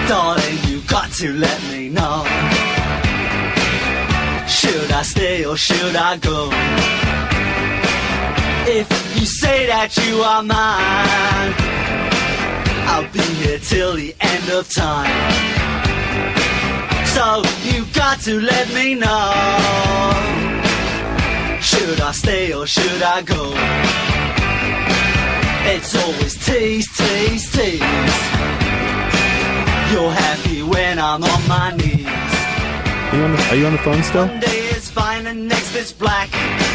Darling, you got to let me know. Should I stay or should I go? If you say that you are mine, I'll be here till the end of time. So you got to let me know. Should I stay or should I go? It's always tease, tease, tease. You're happy when I'm on my knees. Are you on the phone still? One day it's fine and next it's black.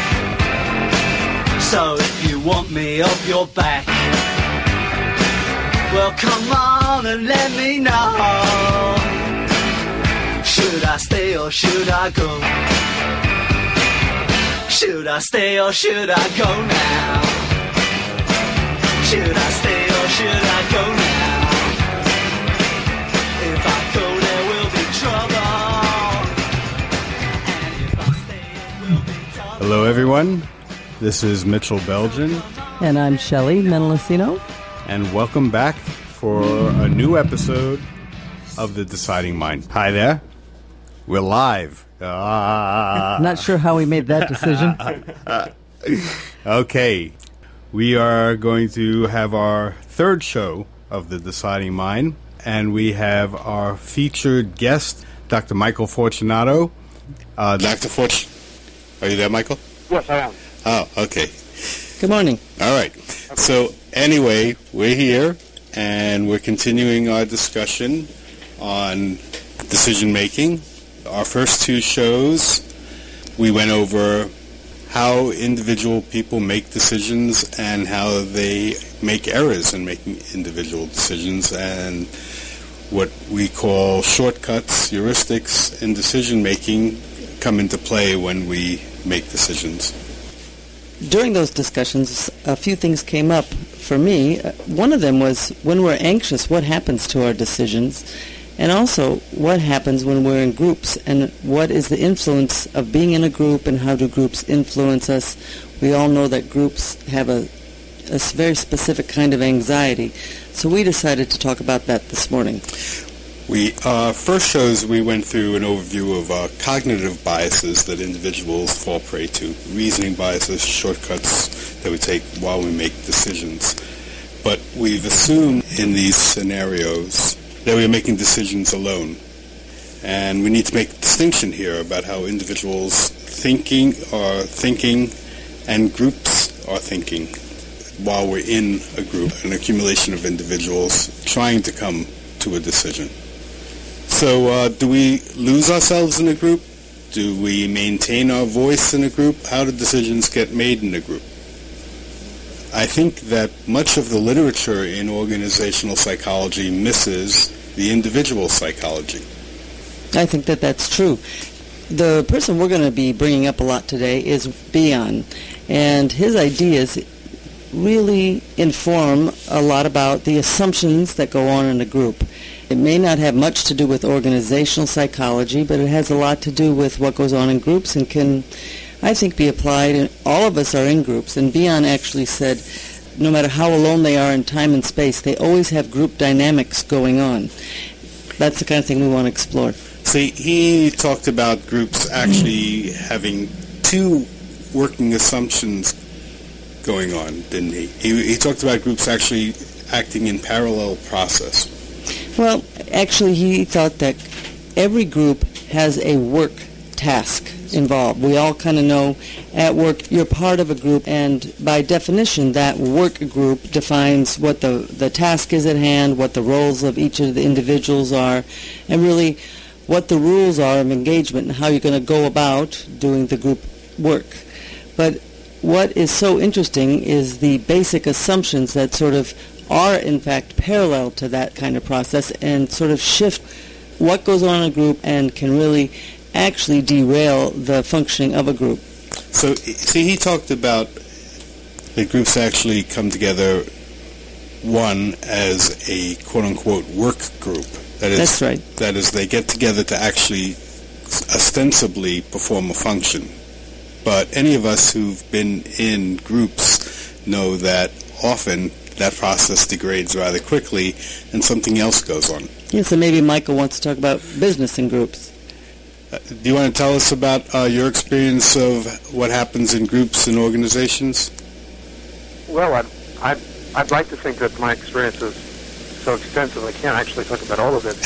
So if you want me off your back, well come on and let me know. Should I stay or should I go? Should I stay or should I go now? Should I stay or should I go now? If I go there will be trouble, and if I stay it will be double. Hello everyone, this is Mitchell Belgian, And I'm Shelley Mendelacino. and welcome back for a new episode of The Deciding Mind. Hi there, we're live. Not sure how we made that decision. Okay, we are going to have our third show of The Deciding Mind, and we have our featured guest, Dr. Michael Fortunato. Dr. Are you there, Michael? Yes, I am. Oh, okay. Good morning. All right. So anyway, we're here, and we're continuing our discussion on decision making. Our first two shows, we went over how individual people make decisions and how they make errors in making individual decisions, and what we call shortcuts, heuristics in decision making come into play when we make decisions. During those discussions, a few things came up for me. One of them was when we're anxious, what happens to our decisions? And also, what happens when we're in groups, and what is the influence of being in a group, and how do groups influence us? We all know that groups have a very specific kind of anxiety. So we decided to talk about that this morning. First shows, we went through an overview of cognitive biases that individuals fall prey to, reasoning biases, shortcuts that we take while we make decisions. But we've assumed in these scenarios that we're making decisions alone. And we need to make a distinction here about how individuals are thinking and groups are thinking while we're in a group, an accumulation of individuals trying to come to a decision. So do we lose ourselves in a group? Do we maintain our voice in a group? How do decisions get made in a group? I think that much of the literature in organizational psychology misses the individual psychology. I think that that's true. The person we're going to be bringing up a lot today is Bion, and his ideas really inform a lot about the assumptions that go on in a group. It may not have much to do with organizational psychology, but it has a lot to do with what goes on in groups and can, I think, be applied. And all of us are in groups, and Bion actually said no matter how alone they are in time and space, they always have group dynamics going on. That's the kind of thing we want to explore. See, he talked about groups actually having two working assumptions going on, didn't he? He talked about groups actually acting in parallel process. Well, actually, he thought that every group has a work task involved. We all kind of know at work you're part of a group, and by definition that work group defines what the task is at hand, what the roles of each of the individuals are, and really what the rules are of engagement and how you're going to go about doing the group work. But what is so interesting is the basic assumptions that sort of are in fact parallel to that kind of process and sort of shift what goes on in a group and can really actually derail the functioning of a group. So, see, he talked about the groups actually come together, one, as a quote-unquote work group. That's right. That is, they get together to actually ostensibly perform a function. But any of us who've been in groups know that often that process degrades rather quickly, and something else goes on. Yeah, so maybe Michael wants to talk about business in groups. Do you want to tell us about your experience of what happens in groups and organizations? Well, I'd like to think that my experience is so extensive I can't actually talk about all of it.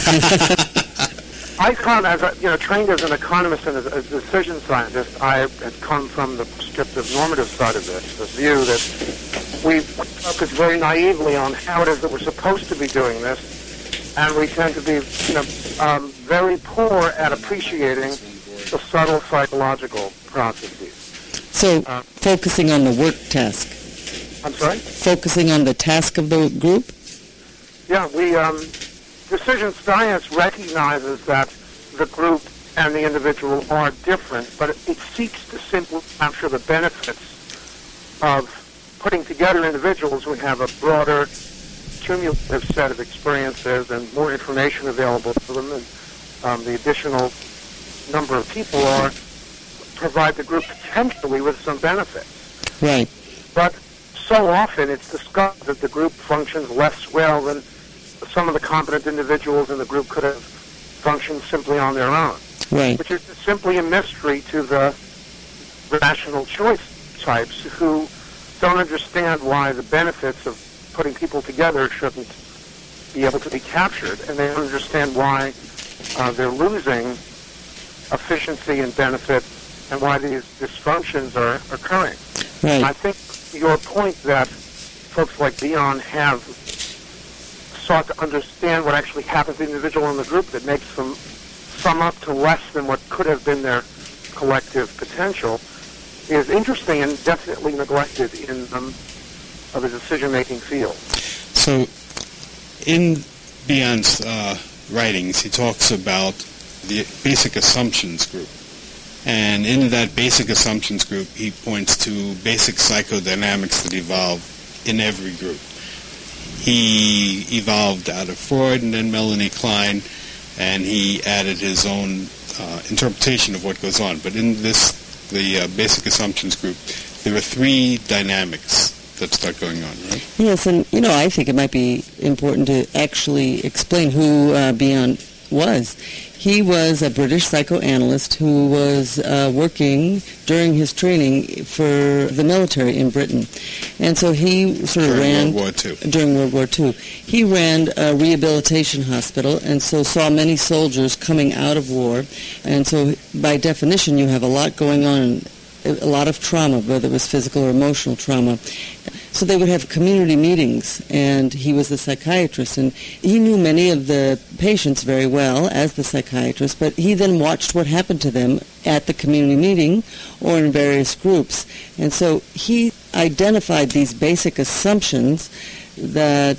I come as trained as an economist and as a decision scientist. I had come from the prescriptive normative side of this, the view that we focus very naively on how it is that we're supposed to be doing this, and we tend to be very poor at appreciating the subtle psychological processes. So, focusing on the work task. I'm sorry? Focusing on the task of the group? Yeah, decision science recognizes that the group and the individual are different, but it seeks to simply capture the benefits of putting together individuals who have a broader cumulative set of experiences and more information available to them, and the additional number of people provide the group potentially with some benefits. Right. But so often it's discovered that the group functions less well than some of the competent individuals in the group could have functioned simply on their own. Right. Which is simply a mystery to the rational choice types who don't understand why the benefits of putting people together shouldn't be able to be captured, and they don't understand why they're losing efficiency and benefit and why these dysfunctions are occurring. Right. I think your point that folks like Dion have sought to understand what actually happens to the individual in the group that makes them sum up to less than what could have been their collective potential is interesting and definitely neglected in the decision-making field. So, in Dion's writings, he talks about the basic assumptions group. And in that basic assumptions group, he points to basic psychodynamics that evolve in every group. He evolved out of Freud and then Melanie Klein, and he added his own interpretation of what goes on. But in the basic assumptions group, there are three dynamics that start going on, right? Yes, and I think it might be important to actually explain who Bion was. He was a British psychoanalyst who was working during his training for the military in Britain. And so he sort of ran... During World War II. He ran a rehabilitation hospital and so saw many soldiers coming out of war. And so by definition you have a lot going on, a lot of trauma, whether it was physical or emotional trauma. So they would have community meetings, and he was the psychiatrist, and he knew many of the patients very well as the psychiatrist, but he then watched what happened to them at the community meeting or in various groups. And so he identified these basic assumptions that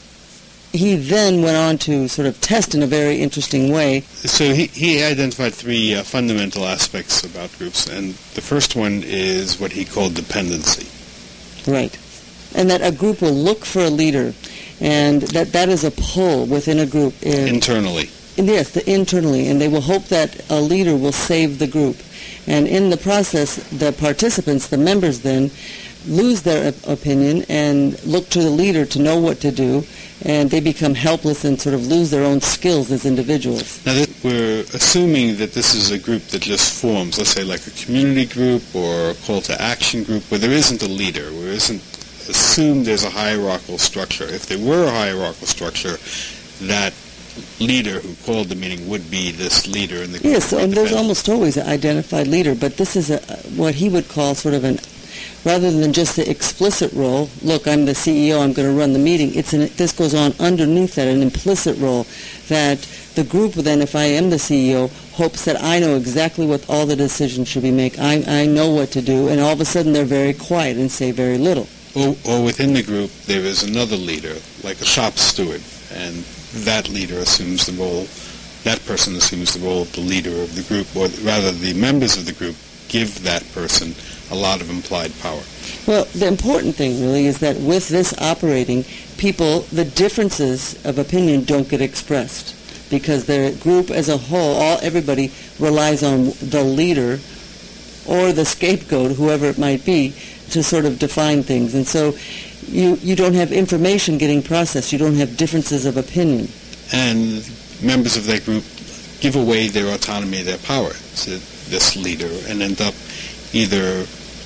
he then went on to sort of test in a very interesting way. So he identified three fundamental aspects about groups, and the first one is what he called dependency. Right. And that a group will look for a leader, and that is a pull within a group. Internally. Yes, internally, and they will hope that a leader will save the group. And in the process, the participants, the members then, lose their opinion and look to the leader to know what to do, and they become helpless and sort of lose their own skills as individuals. Now, we're assuming that this is a group that just forms, let's say like a community group or a call to action group, where there isn't a leader, where isn't assumed there's a hierarchical structure. If there were a hierarchical structure, that leader who called the meeting would be this leader in the group. Yes, and there's almost always an identified leader, but this is what he would call sort of rather than just the explicit role, look, I'm the CEO, I'm going to run the meeting, this goes on underneath that, an implicit role, that the group then, if I am the CEO, hopes that I know exactly what all the decisions should be made. I know what to do, and all of a sudden they're very quiet and say very little. Or within the group, there is another leader, like a shop steward, and that leader assumes the role, that person assumes the role of the leader of the group, or rather the members of the group give that person a lot of implied power. Well, the important thing really is that with this operating, people, the differences of opinion don't get expressed because the group as a whole, everybody relies on the leader or the scapegoat, whoever it might be, to sort of define things. And so you don't have information getting processed. You don't have differences of opinion. And members of that group give away their autonomy, their power to this leader, and end up either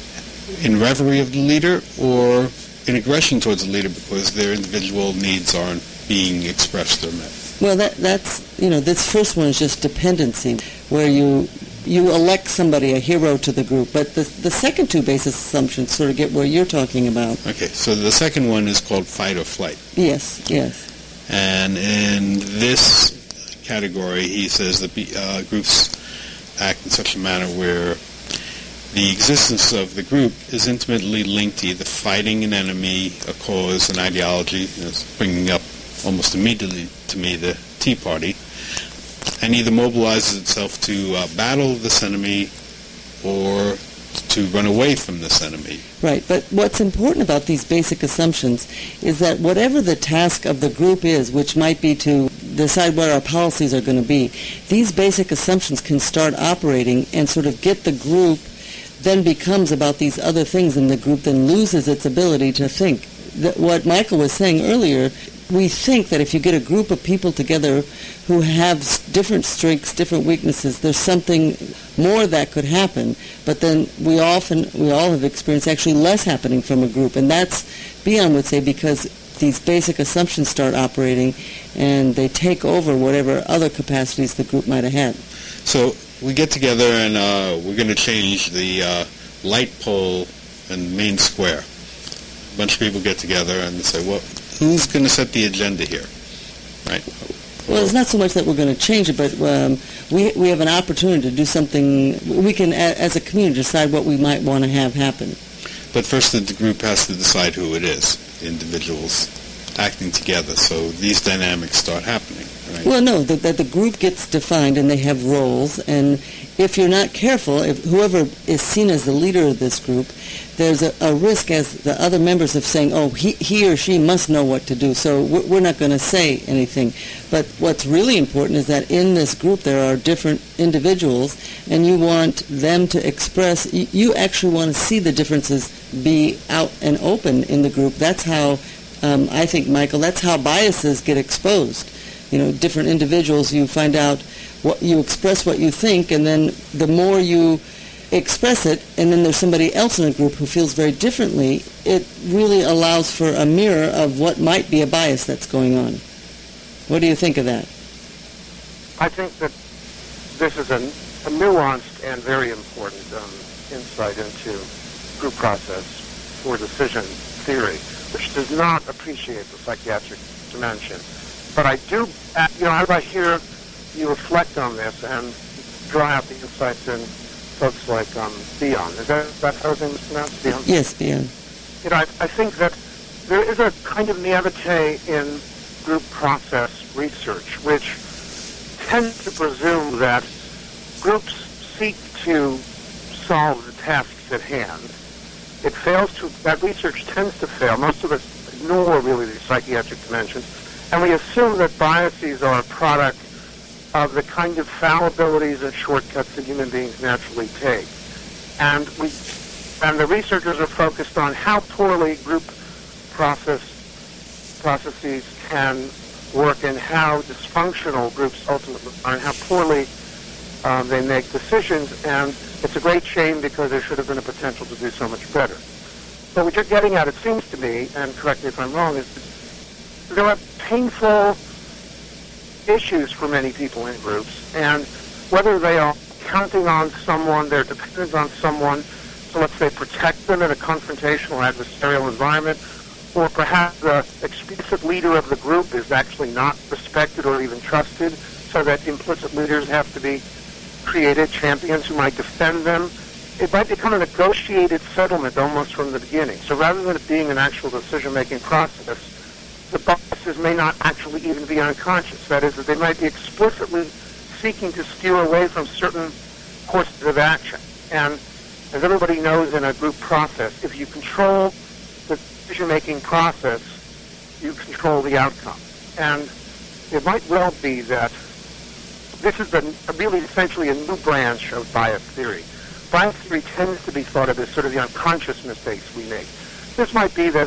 in reverie of the leader or in aggression towards the leader because their individual needs aren't being expressed or met. Well, that's this first one is just dependency, where you elect somebody, a hero to the group. But the second two basis assumptions sort of get where you're talking about. Okay, so the second one is called fight or flight. Yes. And in this category, he says that groups act in such a manner where the existence of the group is intimately linked to either fighting an enemy, a cause, an ideology, bringing up almost immediately to me the Tea Party, and either mobilizes itself to battle this enemy or to run away from this enemy. Right, but what's important about these basic assumptions is that whatever the task of the group is, which might be to decide what our policies are going to be, these basic assumptions can start operating and sort of get the group then becomes about these other things, and the group then loses its ability to think. What Michael was saying earlier, we think that if you get a group of people together who have different strengths, different weaknesses, there's something more that could happen. But then we all have experienced actually less happening from a group. And that's, Bion would say, because these basic assumptions start operating and they take over whatever other capacities the group might have had. So we get together and we're going to change the light pole in Main Square. A bunch of people get together and they say, well, who's going to set the agenda here, right? Well, it's not so much that we're going to change it, but we have an opportunity to do something. We can, as a community, decide what we might want to have happen. But first the group has to decide who it is, individuals acting together, so these dynamics start happening, right? Well, no, the group gets defined and they have roles, and if you're not careful, if whoever is seen as the leader of this group, there's a risk as the other members of saying, oh, he or she must know what to do, so we're not going to say anything. But what's really important is that in this group there are different individuals, and you want them to express, you actually want to see the differences be out and open in the group. That's how, I think, Michael, that's how biases get exposed. Different individuals, you find out you express what you think, and then the more you express it, and then there's somebody else in a group who feels very differently, it really allows for a mirror of what might be a bias that's going on. What do you think of that? I think that this is a nuanced and very important insight into group process for decision theory, which does not appreciate the psychiatric dimension. But I do, as I hear you reflect on this and draw out the insights in folks like Bion. Is that how his name is pronounced, Bion? Yes, Bion. I think that there is a kind of naivete in group process research, which tends to presume that groups seek to solve the tasks at hand. That research tends to fail. Most of us ignore really the psychiatric dimensions, and we assume that biases are a product of the kind of fallibilities and shortcuts that human beings naturally take. And the researchers are focused on how poorly group processes can work and how dysfunctional groups ultimately are and how poorly they make decisions. And it's a great shame because there should have been a potential to do so much better. So what you're getting at, it seems to me, and correct me if I'm wrong, is there are painful issues for many people in groups, and whether they are counting on someone, they're dependent on someone to, let's say, protect them in a confrontational adversarial environment, or perhaps the explicit leader of the group is actually not respected or even trusted, so that implicit leaders have to be created, champions who might defend them. It might become a negotiated settlement almost from the beginning. So rather than it being an actual decision-making process, the biases may not actually even be unconscious. That is, that they might be explicitly seeking to steer away from certain courses of action. And as everybody knows in a group process, if you control the decision-making process, you control the outcome. And it might well be that this is really essentially a new branch of bias theory. Bias theory tends to be thought of as sort of the unconscious mistakes we make. This might be that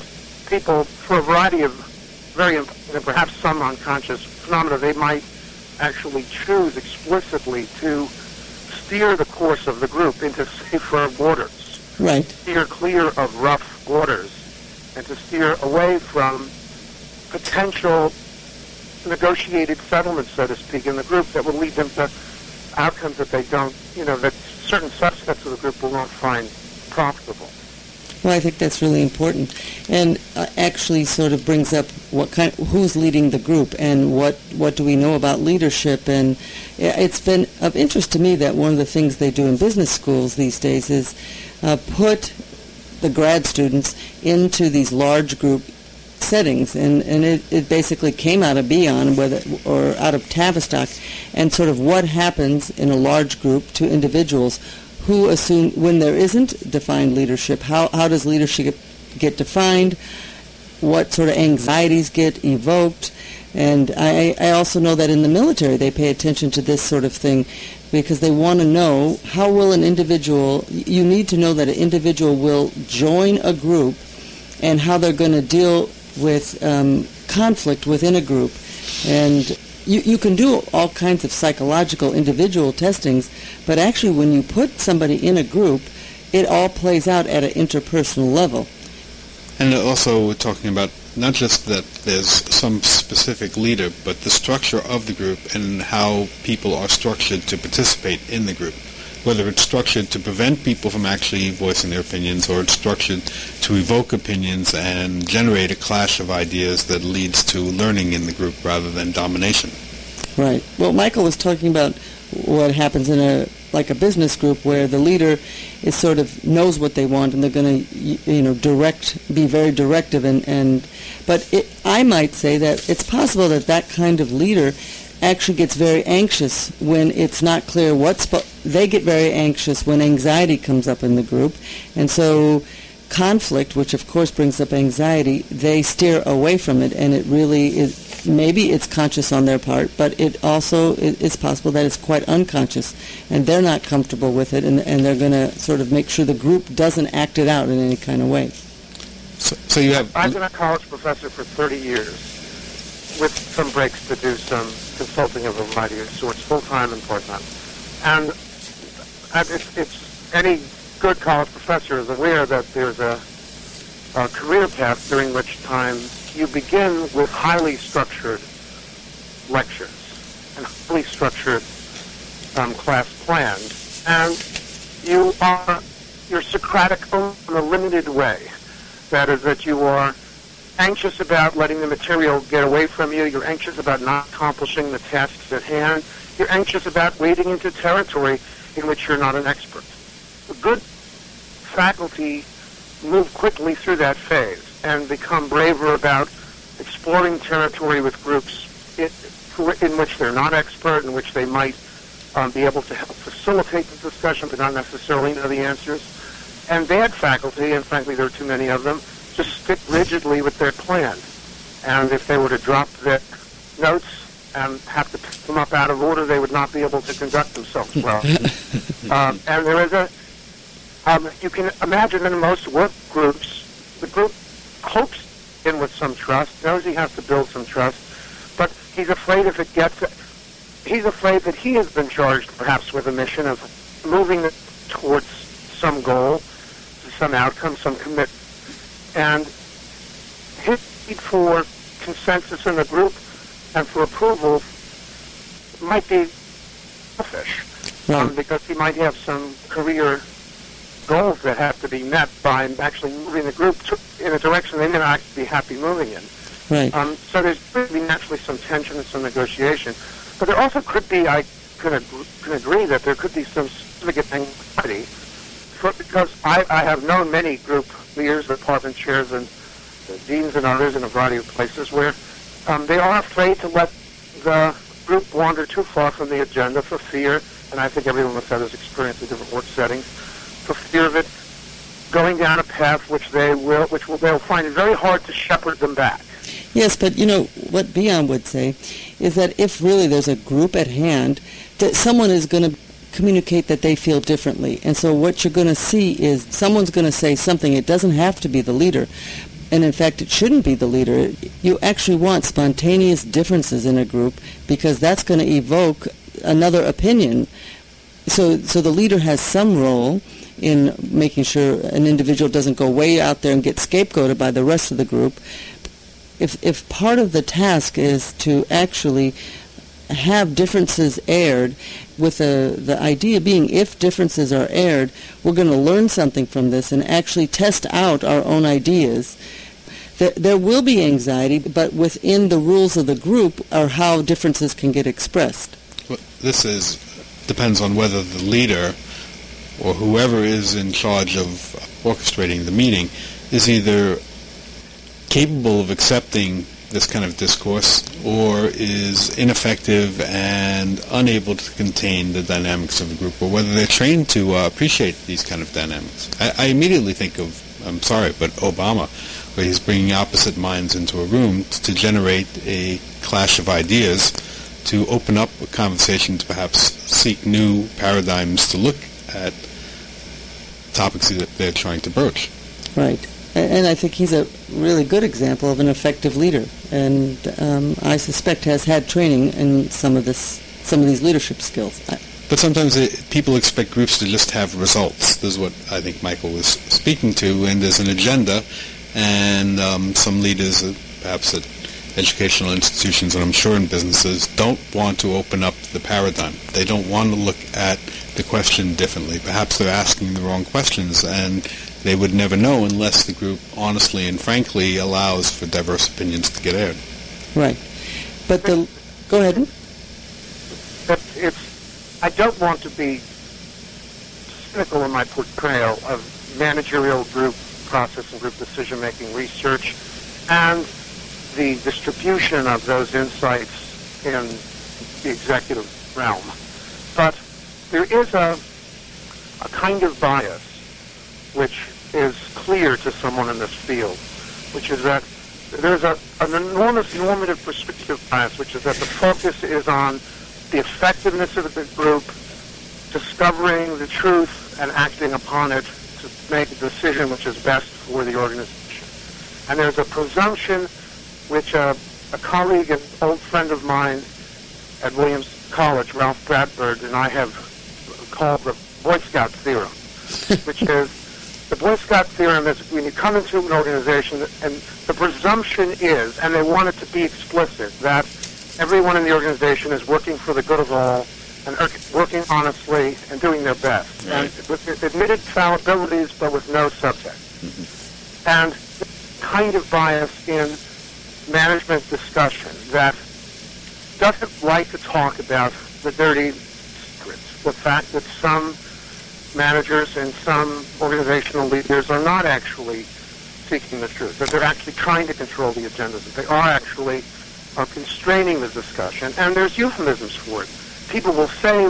people, for a variety of very important and perhaps some unconscious phenomena, they might actually choose explicitly to steer the course of the group into safer waters. Right. Steer clear of rough waters and to steer away from potential negotiated settlements, so to speak, in the group that will lead them to outcomes that they don't, that certain subsets of the group will not find profitable. Well, I think that's really important, and actually sort of brings up who's leading the group, and what do we know about leadership. And it's been of interest to me that one of the things they do in business schools these days is put the grad students into these large group settings, and it basically came out of Bion or out of Tavistock, and sort of what happens in a large group to individuals who assume when there isn't defined leadership, how does leadership get defined, what sort of anxieties get evoked. And I also know that in the military they pay attention to this sort of thing because they want to know how will an individual, you need to know that an individual will join a group and how they're going to deal with conflict within a group. And you can do all kinds of psychological individual testings, but actually when you put somebody in a group, it all plays out at an interpersonal level. And also we're talking about not just that there's some specific leader, but the structure of the group and how people are structured to participate in the group. Whether it's structured to prevent people from actually voicing their opinions, or it's structured to evoke opinions and generate a clash of ideas that leads to learning in the group rather than domination. Right. Well, Michael was talking about what happens in a business group where the leader is sort of knows what they want and they're going to be very directive but I might say that it's possible that kind of leader actually gets very anxious when it's not clear they get very anxious when anxiety comes up in the group, and so conflict, which of course brings up anxiety, they steer away from it, and it really is, maybe it's conscious on their part, but it also it's possible that it's quite unconscious, and they're not comfortable with it, and they're going to sort of make sure the group doesn't act it out in any kind of way. So you have... I've been a college professor for 30 years, with some breaks to do some consulting of a variety of sorts, full-time and part-time. And it's any good college professor is aware that there's a career path during which time you begin with highly structured lectures and highly structured class plans, and you're Socratic in a limited way. That is, that you are anxious about letting the material get away from you. You're anxious about not accomplishing the tasks at hand. You're anxious about wading into territory in which you're not an expert. A good faculty move quickly through that phase and become braver about exploring territory with groups in which they're not expert, in which they might be able to help facilitate the discussion but not necessarily know the answers. And bad faculty, and frankly there are too many of them, just stick rigidly with their plan. And if they were to drop their notes and have to pick them up out of order, they would not be able to conduct themselves well. And there is you can imagine in most work groups, the group hopes in with some trust, knows he has to build some trust, but he's afraid he's afraid that he has been charged perhaps with a mission of moving towards some goal, some outcome, some commitment. And his need for consensus in the group and for approval might be selfish, because he might have some career goals that have to be met by actually moving the group in a direction they may not actually be happy moving in. Right. So there's going to be naturally some tension and some negotiation. But there also could be, I can agree that there could be some significant anxiety, because I have known many group leaders, department chairs, and deans and others in a variety of places where they are afraid to let the group wander too far from the agenda for fear, and I think everyone with that has experienced in different work settings, for fear of it going down a path which they'll find it very hard to shepherd them back. Yes, but what Bion would say is that if really there's a group at hand, that someone is going to communicate that they feel differently. And so what you're going to see is someone's going to say something. It doesn't have to be the leader, and in fact it shouldn't be the leader. You actually want spontaneous differences in a group because that's going to evoke another opinion. So the leader has some role in making sure an individual doesn't go way out there and get scapegoated by the rest of the group. If part of the task is to actually have differences aired, with the idea being if differences are aired, we're going to learn something from this and actually test out our own ideas. There will be anxiety, but within the rules of the group are how differences can get expressed. Well, this depends on whether the leader or whoever is in charge of orchestrating the meeting is either capable of accepting this kind of discourse or is ineffective and unable to contain the dynamics of a group, or whether they're trained to appreciate these kind of dynamics. I immediately think of, I'm sorry, but Obama, where he's bringing opposite minds into a room to generate a clash of ideas, to open up a conversation, to perhaps seek new paradigms to look at topics that they're trying to broach. Right. And I think he's a really good example of an effective leader, and I suspect has had training in some of these leadership skills. But sometimes people expect groups to just have results. This is what I think Michael was speaking to, and there's an agenda, and some leaders, perhaps at educational institutions, and I'm sure in businesses, don't want to open up the paradigm. They don't want to look at the question differently. Perhaps they're asking the wrong questions, and they would never know unless the group honestly and frankly allows for diverse opinions to get aired. Right. But go ahead. I don't want to be cynical in my portrayal of managerial group process and group decision-making research and the distribution of those insights in the executive realm. But there is a kind of bias which is clear to someone in this field, which is that there's an enormous normative prescriptive bias, which is that the focus is on the effectiveness of the group, discovering the truth and acting upon it to make a decision which is best for the organization. And there's a presumption which a colleague and old friend of mine at Williams College, Ralph Bradford, and I have called the Boy Scout theorem, which is the Boy Scout theorem is when you come into an organization and the presumption is, and they want it to be explicit, that everyone in the organization is working for the good of all and working honestly and doing their best, right, and with admitted fallibilities but with no subject. Mm-hmm. And kind of bias in management discussion that doesn't like to talk about the dirty secrets, the fact that some managers and some organizational leaders are not actually seeking the truth, that they're actually trying to control the agendas, that they are actually constraining the discussion, and there's euphemisms for it. People will say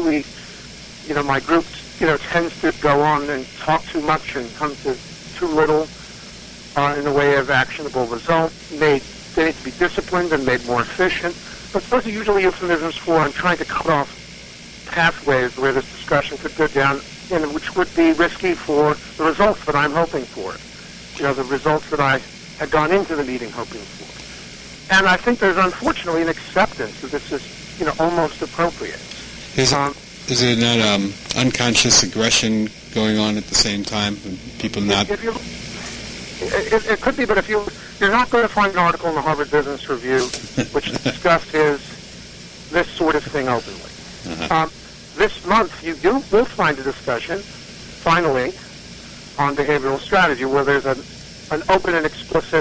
my group, tends to go on and talk too much and come to too little in the way of actionable result. They need to be disciplined and made more efficient. But those are usually euphemisms for I'm trying to cut off pathways where this discussion could go down, which would be risky for the results that I'm hoping for. The results that I had gone into the meeting hoping for. And I think there's unfortunately an acceptance that this is, almost appropriate. Is there not unconscious aggression going on at the same time? People not... It could be, but if you're not going to find an article in the Harvard Business Review which discusses this sort of thing openly. Uh-huh. This month, you will find a discussion, finally, on behavioral strategy, where there's an open and explicit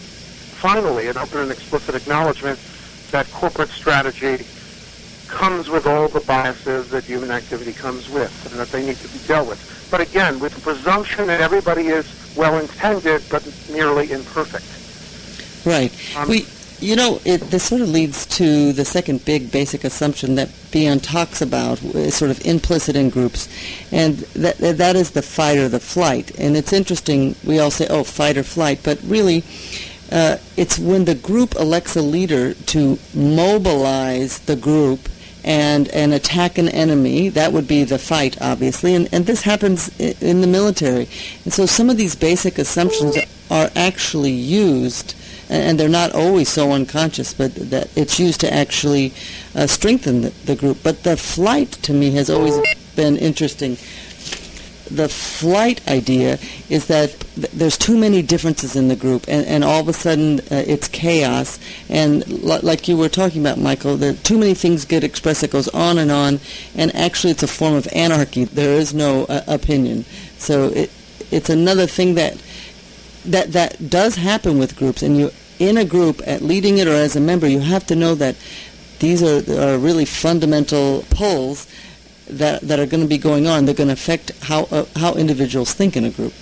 acknowledgement that corporate strategy comes with all the biases that human activity comes with, and that they need to be dealt with. But again, with the presumption that everybody is well-intended, but merely imperfect. Right. This sort of leads to the second big basic assumption that Bion talks about, is sort of implicit in groups, and that is the fight or the flight. And it's interesting, we all say, fight or flight, but really it's when the group elects a leader to mobilize the group and attack an enemy. That would be the fight, obviously, and this happens in the military. And so some of these basic assumptions are actually used, and they're not always so unconscious, but that it's used to actually strengthen the group. But the flight, to me, has always been interesting. The flight idea is that there's too many differences in the group, and all of a sudden it's chaos. And like you were talking about, Michael, there too many things get expressed. It goes on, and actually it's a form of anarchy. There is no opinion. So it's another thing that does happen with groups. And you, in a group, at leading it or as a member, you have to know that these are really fundamental pulls that are going to be going on. They're going to affect how individuals think in a group.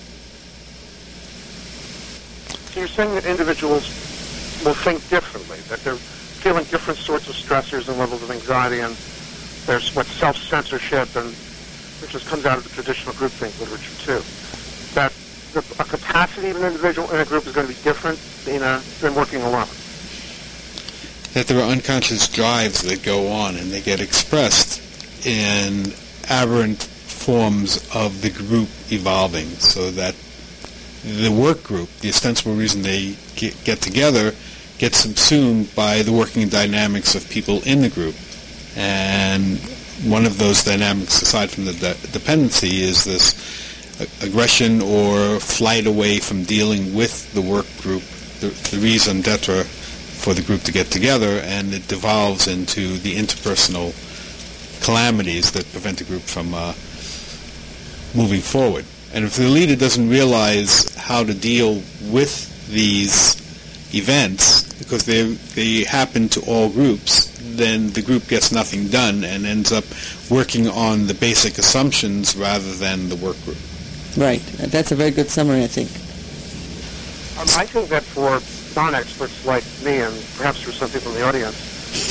So you're saying that individuals will think differently, that they're feeling different sorts of stressors and levels of anxiety, and there's what self-censorship, and which just comes out of the traditional groupthink literature too. That a capacity of an individual in a group is going to be different than working alone. That there are unconscious drives that go on and they get expressed in aberrant forms of the group evolving, so that the work group, the ostensible reason they get together, gets subsumed by the working dynamics of people in the group. And one of those dynamics, aside from the dependency, is this aggression or flight away from dealing with the work group, the raison d'etre for the group to get together, and it devolves into the interpersonal calamities that prevent the group from moving forward. And if the leader doesn't realize how to deal with these events, because they happen to all groups, then the group gets nothing done and ends up working on the basic assumptions rather than the work group. Right. That's a very good summary, I think. I think that for non-experts like me, and perhaps for some people in the audience,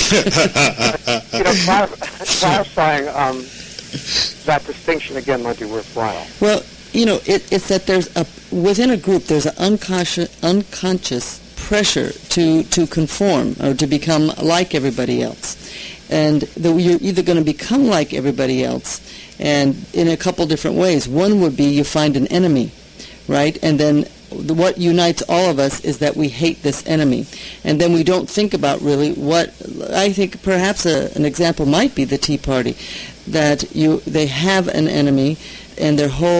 clarifying that distinction again might be worthwhile. Well, it's that within a group there's an unconscious pressure to conform or to become like everybody else, and you're either going to become like everybody else, and in a couple different ways. One would be you find an enemy, right, and then what unites all of us is that we hate this enemy. And then we don't think about really what, I think perhaps an example might be the Tea Party, that they have an enemy, and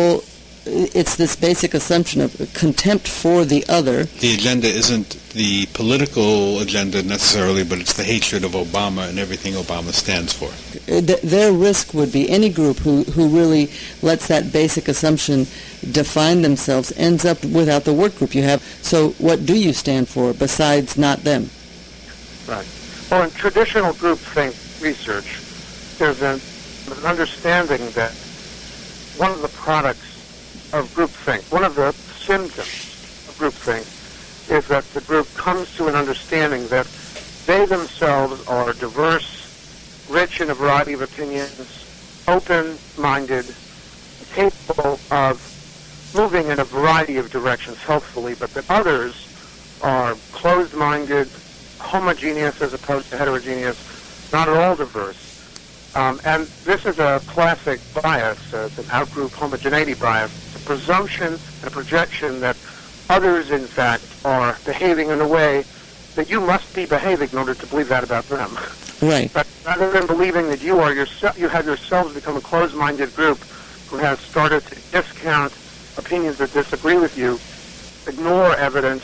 it's this basic assumption of contempt for the other. The agenda isn't the political agenda necessarily, but it's the hatred of Obama and everything Obama stands for. Their risk would be any group who really lets that basic assumption define themselves ends up without the work group you have. So what do you stand for besides not them? Right. Well, in traditional groupthink research, there's an understanding that one of the products of groupthink, one of the symptoms of groupthink, is that the group comes to an understanding that they themselves are diverse, rich in a variety of opinions, open-minded, capable of moving in a variety of directions healthfully, but that others are closed-minded, homogeneous as opposed to heterogeneous, not at all diverse. And this is a classic bias, it's an out-group homogeneity bias, it's a presumption and a projection that others, in fact, are behaving in a way that you must be behaving in order to believe that about them. Right. But rather than believing that you have yourselves become a closed-minded group who has started to discount opinions that disagree with you, ignore evidence,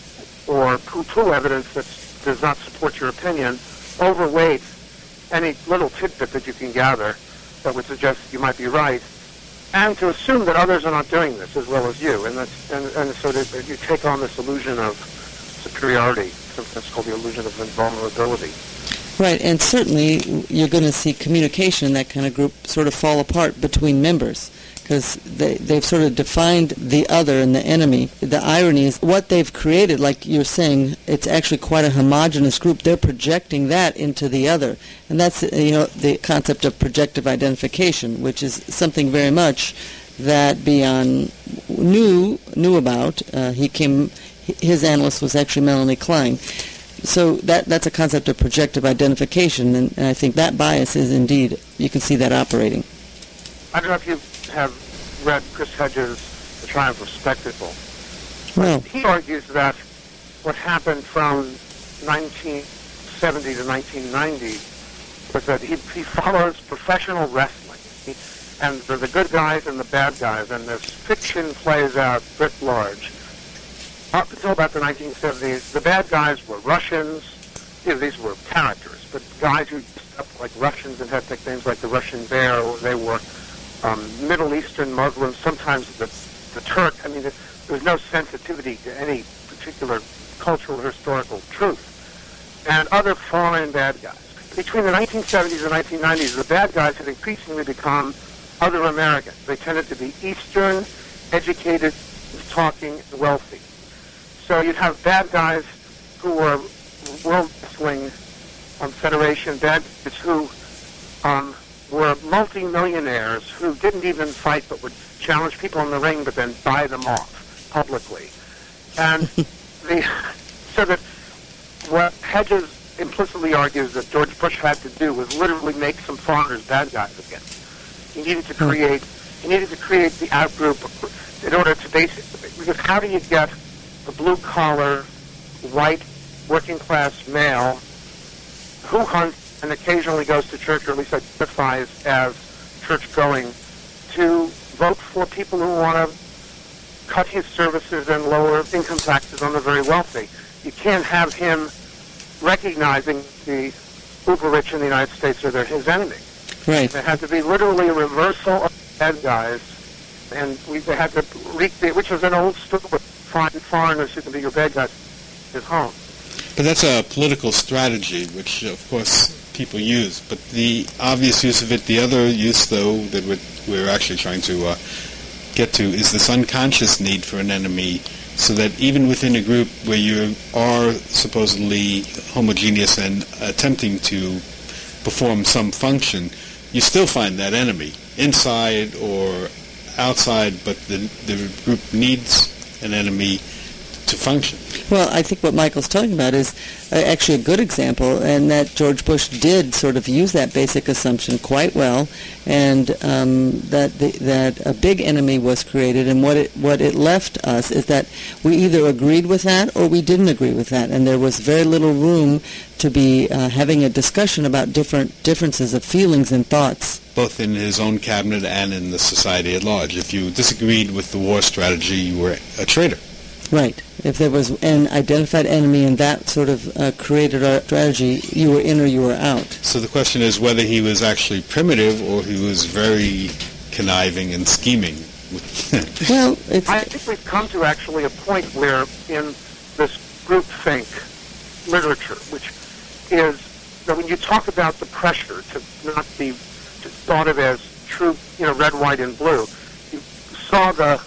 or poo-poo evidence that does not support your opinion, overweight any little tidbit that you can gather that would suggest that you might be right, and to assume that others are not doing this as well as you, and so that you take on this illusion of superiority, something that's called the illusion of invulnerability. Right, and certainly you're going to see communication in that kind of group sort of fall apart between members, because they've sort of defined the other and the enemy. The irony is what they've created, like you're saying, it's actually quite a homogeneous group. They're projecting that into the other. And that's, the concept of projective identification, which is something very much that Bion knew about. His analyst was actually Melanie Klein. So that's a concept of projective identification, and I think that bias is indeed, you can see that operating. I don't know if you have read Chris Hedges' The Triumph of Spectacle, Well, he argues that what happened from 1970 to 1990 was that he follows professional wrestling. And they're the good guys and the bad guys, and this fiction plays out writ large. Up until about the 1970s, the bad guys were Russians. These were characters, but guys who dressed up like Russians and had nicknames like the Russian Bear, or they were Middle Eastern Muslims, sometimes the Turk. I mean, there was no sensitivity to any particular cultural or historical truth. And other foreign bad guys. Between the 1970s and 1990s, the bad guys had increasingly become other Americans. They tended to be Eastern, educated, talking, wealthy. So you'd have bad guys who were World Wrestling Federation bad guys who were multi-millionaires who didn't even fight but would challenge people in the ring but then buy them off publicly. And so that what Hedges implicitly argues that George Bush had to do was literally make some foreigners bad guys again. He needed to create the out-group in order to basically, because how do you get the blue-collar, white, working-class male who hunts and occasionally goes to church, or at least identifies as church-going, to vote for people who want to cut his services and lower income taxes on the very wealthy? You can't have him recognizing the uber-rich in the United States are his enemy. right. There had to be literally a reversal of bad guys, and they had to which was an old story. Find foreigners who can be your bad guys at home. But that's a political strategy, which, of course, people use. But the obvious use of it, the other use, though, that we're actually trying to get to is this unconscious need for an enemy, so that even within a group where you are supposedly homogeneous and attempting to perform some function, you still find that enemy, inside or outside, but the group needs an enemy to function. Well, I think what Michael's talking about is actually a good example, and that George Bush did sort of use that basic assumption quite well, and that a big enemy was created, and what it left us is that we either agreed with that or we didn't agree with that, and there was very little room to be having a discussion about differences of feelings and thoughts. Both in his own cabinet and in the society at large. If you disagreed with the war strategy, you were a traitor. Right. If there was an identified enemy and that sort of created our strategy, you were in or you were out. So the question is whether he was actually primitive or he was very conniving and scheming. Well, I think we've come to actually a point where in this groupthink literature, which is that when you talk about the pressure to not be thought of as true, red, white, and blue, you saw the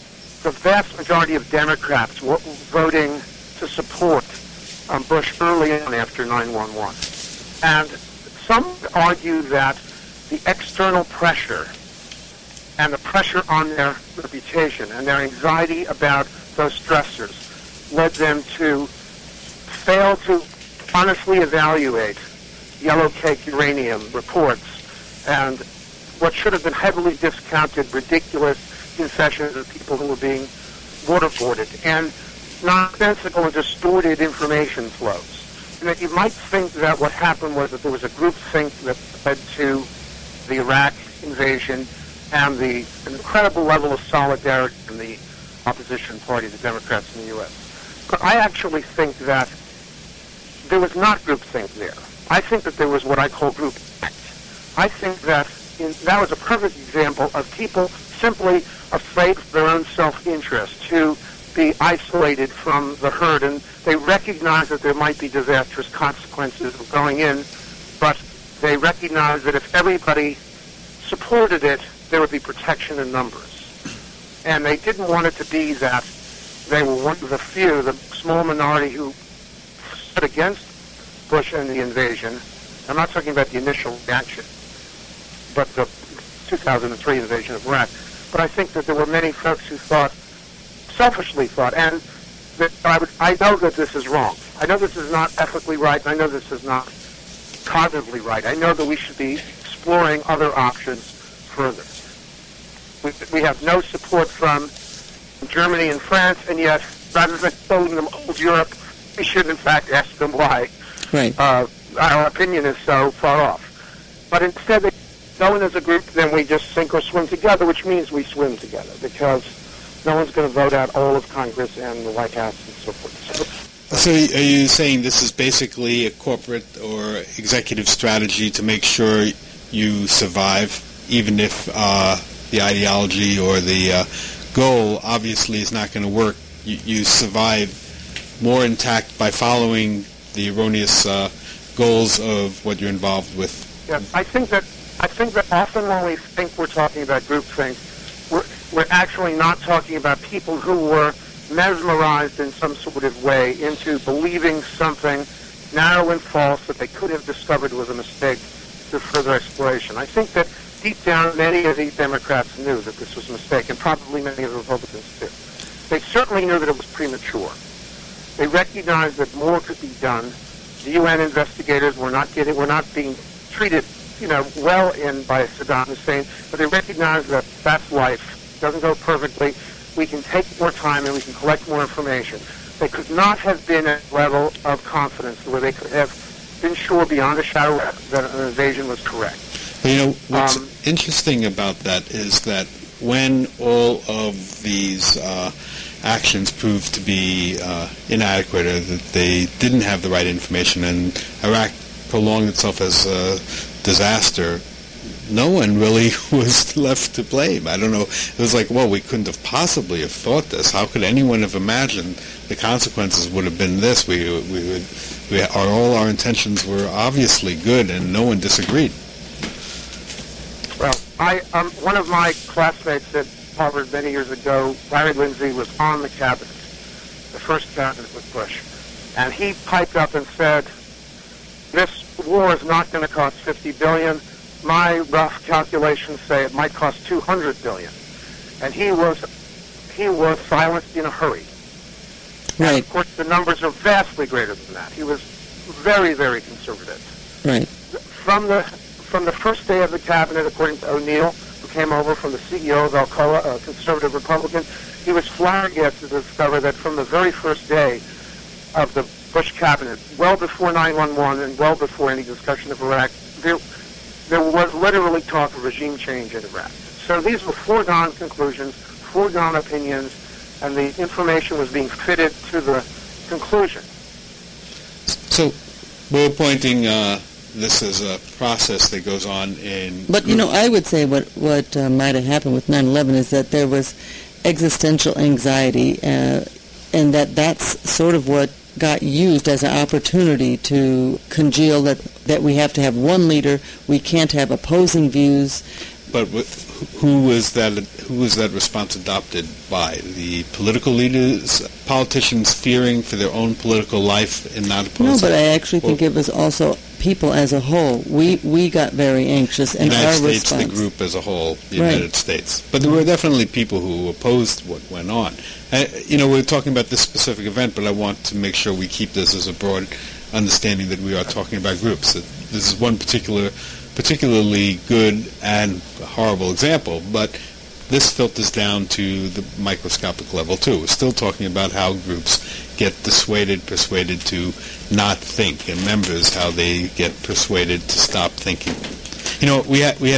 vast majority of Democrats voting to support Bush early on after 9/11. And some argue that the external pressure and the pressure on their reputation and their anxiety about those stressors led them to fail to honestly evaluate yellow cake uranium reports and what should have been heavily discounted, ridiculous concessions of people who were being waterboarded and nonsensical and distorted information flows. And that you might think that what happened was that there was a groupthink that led to the Iraq invasion and the incredible level of solidarity in the opposition party, the Democrats in the U.S. But I actually think that there was not groupthink there. I think that there was what I call group act. I think that that was a perfect example of people simply afraid of their own self-interest to be isolated from the herd, and they recognized that there might be disastrous consequences of going in, but they recognized that if everybody supported it, there would be protection in numbers. And they didn't want it to be that they were one of the few, the small minority who stood against Bush and the invasion. I'm not talking about the initial reaction, but the 2003 invasion of Iraq. But I think that there were many folks who selfishly thought, and that I know that this is wrong. I know this is not ethically right, and I know this is not cognitively right. I know that we should be exploring other options further. We have no support from Germany and France, and yet rather than calling them old Europe, we should in fact ask them why Right. our opinion is so far off. But instead, they go in as a group, then we just sink or swim together, which means we swim together, because no one's going to vote out all of Congress and the White House and so forth. So are you saying this is basically a corporate or executive strategy to make sure you survive, even if the ideology or the goal obviously is not going to work? You survive more intact by following the erroneous goals of what you're involved with. Yes, I think that often when we think we're talking about groupthink, we're actually not talking about people who were mesmerized in some sort of way into believing something narrow and false that they could have discovered was a mistake through further exploration. I think that deep down many of these Democrats knew that this was a mistake, and probably many of the Republicans too. They certainly knew that it was premature. They recognized that more could be done. The UN investigators were not being treated, well by Saddam Hussein, but they recognized that that's life. It doesn't go perfectly. We can take more time and we can collect more information. They could not have been at a level of confidence where they could have been sure beyond a shadow that an invasion was correct. What's interesting about that is that when all of these actions proved to be inadequate, or that they didn't have the right information, and Iraq prolonged itself as a disaster, no one really was left to blame. I don't know. It was like, well, we couldn't have possibly have thought this. How could anyone have imagined the consequences would have been this? All our intentions were obviously good, and no one disagreed. Well, one of my classmates at Harvard many years ago, Larry Lindsay, was on the cabinet, the first cabinet with Bush, and he piped up and said, "This war is not going to cost $50 billion. My rough calculations say it might cost $200 billion." And he was silenced in a hurry. Right. And of course, the numbers are vastly greater than that. He was very, very conservative. Right. From the first day of the cabinet, according to O'Neill, who came over from the CEO of Alcoa, a conservative Republican, he was flabbergasted to discover that from the very first day of the Bush cabinet, well before 9/11 and well before any discussion of Iraq, there was literally talk of regime change in Iraq. So these were foregone conclusions, foregone opinions, and the information was being fitted to the conclusion. So we're pointing this as a process that goes on in... But, I would say what might have happened with 9/11 is that there was existential anxiety, and that's sort of what got used as an opportunity to congeal that we have to have one leader, we can't have opposing views. But who was that response adopted by? The political leaders, politicians fearing for their own political life and not opposing? No, but I actually think it was also people as a whole. We got very anxious, and United our States, response. the group as a whole, the Right. United States. But there were definitely people who opposed what went on. We're talking about this specific event, but I want to make sure we keep this as a broad understanding that we are talking about groups. That this is one particularly good and horrible example, but this filters down to the microscopic level too. We're still talking about how groups get persuaded to not think, and members how they get persuaded to stop thinking. We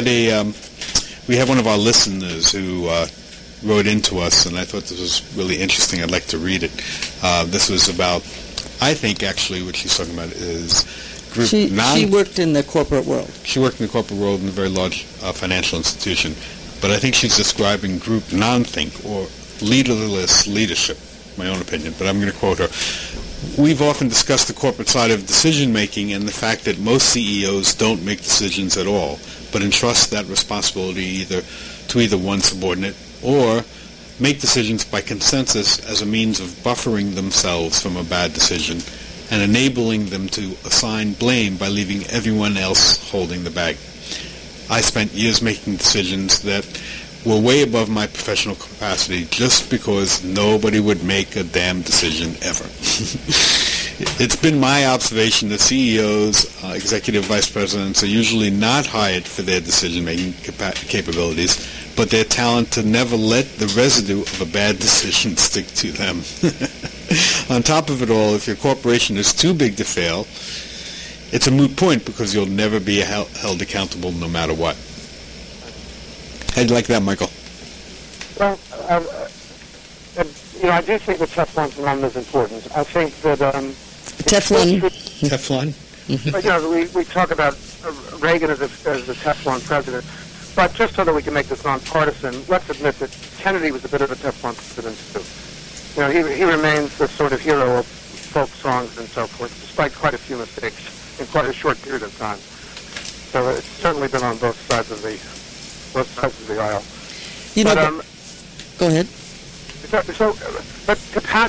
have one of our listeners who wrote into us, and I thought this was really interesting. I'd like to read it. This was about, I think actually what she's talking about is group She worked in the corporate world. She worked in the corporate world in a very large financial institution, but I think she's describing group non-think or leaderless leadership, my own opinion, but I'm going to quote her. "We've often discussed the corporate side of decision-making and the fact that most CEOs don't make decisions at all, but entrust that responsibility to either one subordinate or make decisions by consensus as a means of buffering themselves from a bad decision and enabling them to assign blame by leaving everyone else holding the bag. I spent years making decisions that were way above my professional capacity just because nobody would make a damn decision ever." It's been my observation that CEOs, executive vice presidents, are usually not hired for their decision-making capabilities, but their talent to never let the residue of a bad decision stick to them. On top of it all, if your corporation is too big to fail, it's a moot point because you'll never be held accountable no matter what. How'd you like that, Michael? Well, I do think the Teflon phenomenon is important. I think that Teflon. We talk about Reagan as the Teflon president, but just so that we can make this nonpartisan, let's admit that Kennedy was a bit of a Teflon president too. He remains the sort of hero of folk songs and so forth, despite quite a few mistakes in quite a short period of time. So it's certainly been on both sides of the aisle. Go ahead. But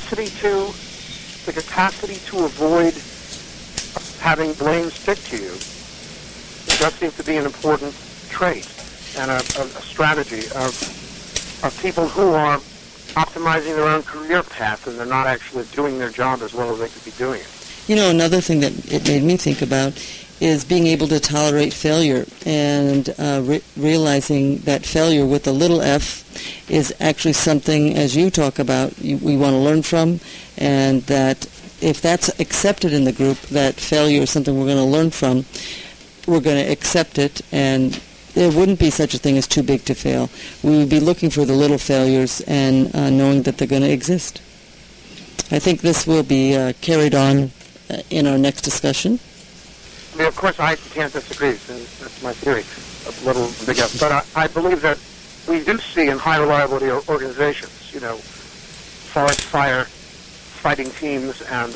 the capacity to avoid having blame stick to you does seem to be an important trait and a strategy of people who are optimizing their own career path and they're not actually doing their job as well as they could be doing it. Another thing that it made me think about is being able to tolerate failure and realizing that failure with a little f is actually something, as you talk about, we want to learn from, and that if that's accepted in the group, that failure is something we're going to learn from, we're going to accept it, and there wouldn't be such a thing as too big to fail. We would be looking for the little failures and knowing that they're going to exist. I think this will be carried on in our next discussion. I mean, of course, I can't disagree. That's my theory, a little big F. But I believe that we do see in high reliability organizations, forest fire fighting teams and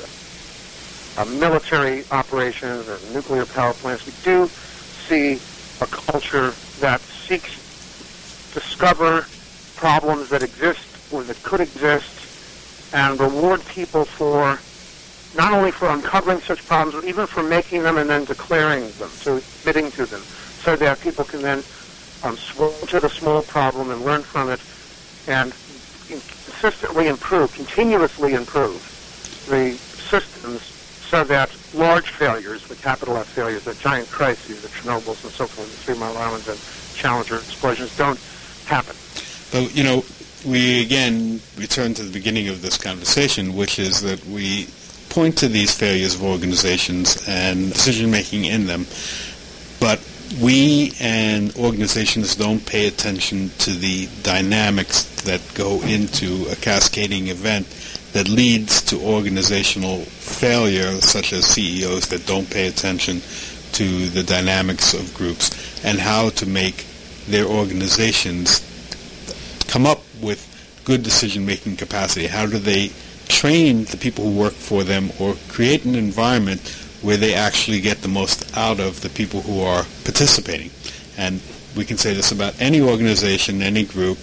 military operations and nuclear power plants, we do see a culture that seeks to discover problems that exist or that could exist and reward people for not only for uncovering such problems, but even for making them and then declaring them, so admitting to them, so that people can then swallow to the small problem and learn from it and consistently improve, continuously improve the systems so that large failures, the capital F failures, the giant crises, the Chernobyls and so forth, the 3 Mile Islands and Challenger explosions don't happen. So, we again return to the beginning of this conversation, which is that we point to these failures of organizations and decision-making in them, but we and organizations don't pay attention to the dynamics that go into a cascading event that leads to organizational failure, such as CEOs that don't pay attention to the dynamics of groups and how to make their organizations come up with good decision-making capacity. How do they train the people who work for them or create an environment where they actually get the most out of the people who are participating? And we can say this about any organization, any group.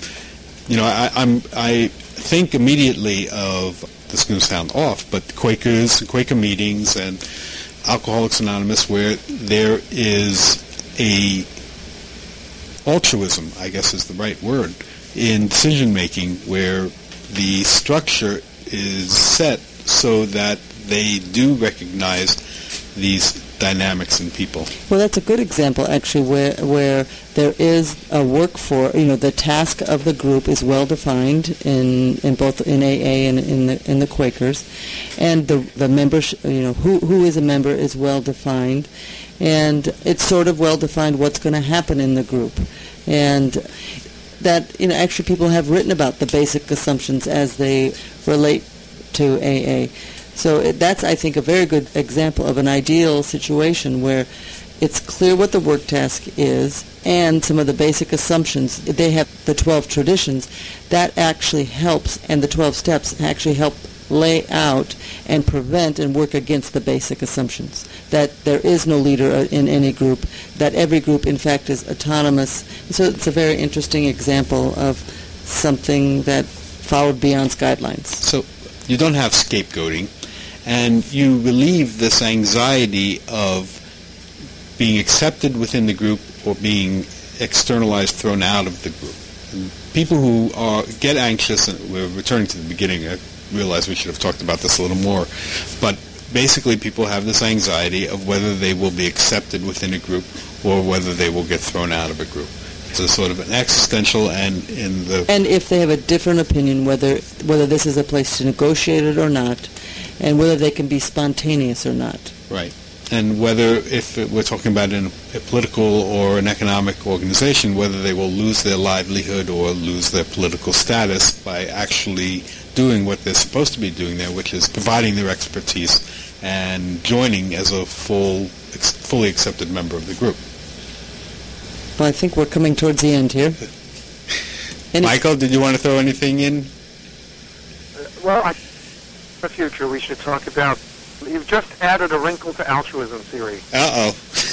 I think immediately of, this is going to sound off, but Quakers, Quaker meetings, and Alcoholics Anonymous, where there is a altruism, I guess is the right word, in decision-making, where the structure is set so that they do recognize these dynamics in people. Well, that's a good example, actually, where there is a work for, the task of the group is well defined in both in AA and in the Quakers, and the members, who is a member is well defined, and it's sort of well defined what's going to happen in the group, and that actually people have written about the basic assumptions as they relate to AA. So that's, I think, a very good example of an ideal situation where it's clear what the work task is and some of the basic assumptions. They have the 12 traditions. That actually helps, and the 12 steps actually help lay out and prevent and work against the basic assumptions. That there is no leader in any group, that every group, in fact, is autonomous. So it's a very interesting example of something that followed Beyond's guidelines. So you don't have scapegoating, and you relieve this anxiety of being accepted within the group or being externalized, thrown out of the group. And people who get anxious, and we're returning to the beginning, I realize we should have talked about this a little more, but basically people have this anxiety of whether they will be accepted within a group or whether they will get thrown out of a group. It's a sort of an existential and in the... And if they have a different opinion, whether this is a place to negotiate it or not, and whether they can be spontaneous or not. Right. And whether, if we're talking about in a political or an economic organization, whether they will lose their livelihood or lose their political status by actually doing what they're supposed to be doing there, which is providing their expertise and joining as a fully accepted member of the group. Well, I think we're coming towards the end here. Michael, did you want to throw anything in? Well, in the future we should talk about... You've just added a wrinkle to altruism theory. Uh-oh.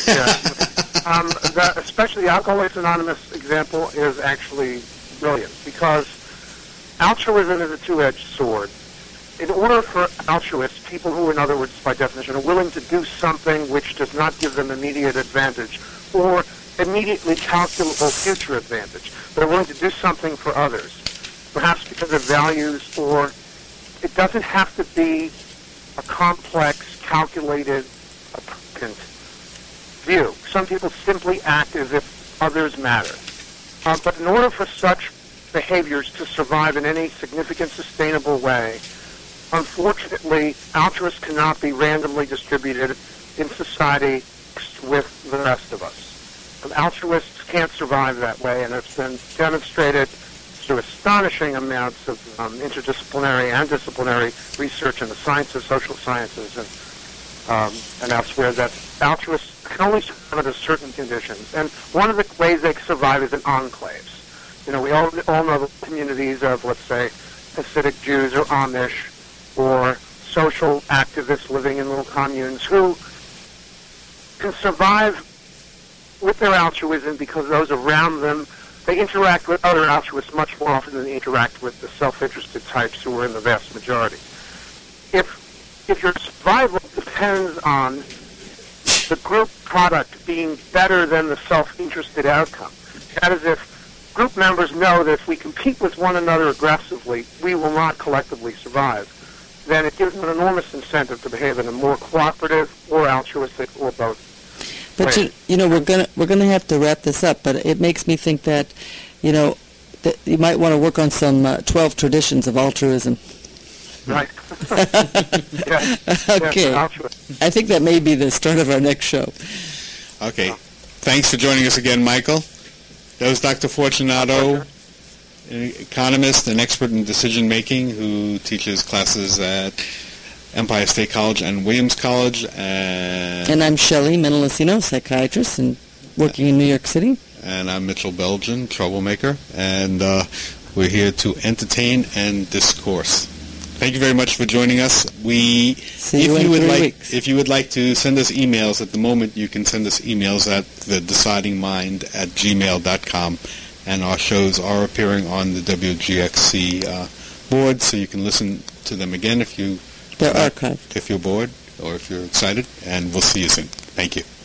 Yeah. Especially the Alcoholics Anonymous example is actually brilliant, because altruism is a two-edged sword. In order for altruists, people who, in other words, by definition, are willing to do something which does not give them immediate advantage or immediately calculable future advantage, but are willing to do something for others, perhaps because of values, or it doesn't have to be a complex, calculated, appropriate view. Some people simply act as if others matter. But in order for such behaviors to survive in any significant, sustainable way, unfortunately, altruists cannot be randomly distributed in society with the rest of us. Altruists can't survive that way, and it's been demonstrated through astonishing amounts of interdisciplinary and disciplinary research in the sciences, social sciences, and elsewhere, that altruists can only survive under certain conditions. And one of the ways they survive is in enclaves. You know, we all know the communities of, let's say, Hasidic Jews or Amish or social activists living in little communes who can survive with their altruism because those around them, they interact with other altruists much more often than they interact with the self-interested types who are in the vast majority. If your survival depends on the group product being better than the self-interested outcome, that is, if group members know that if we compete with one another aggressively, we will not collectively survive, then it gives them an enormous incentive to behave in a more cooperative or altruistic or both. But you know, we're gonna have to wrap this up. But it makes me think that, you know, that you might want to work on some 12 traditions of altruism. Right. Okay. I think that may be the start of our next show. Okay. Thanks for joining us again, Michael. That was Dr. Fortunato, an economist and expert in decision making, who teaches classes at Empire State College and Williams College. And I'm Shelley Mendelacino, psychiatrist, and working in New York City. And I'm Mitchell Belgian, troublemaker. And we're here to entertain and discourse. Thank you very much for joining us. See you in 3 weeks. If you would like to send us emails at the moment, you can send us emails at thedecidingmind@gmail.com. And our shows are appearing on the WGXC board, so you can listen to them again if you... They're archived. If you're bored or if you're excited, and we'll see you soon. Thank you.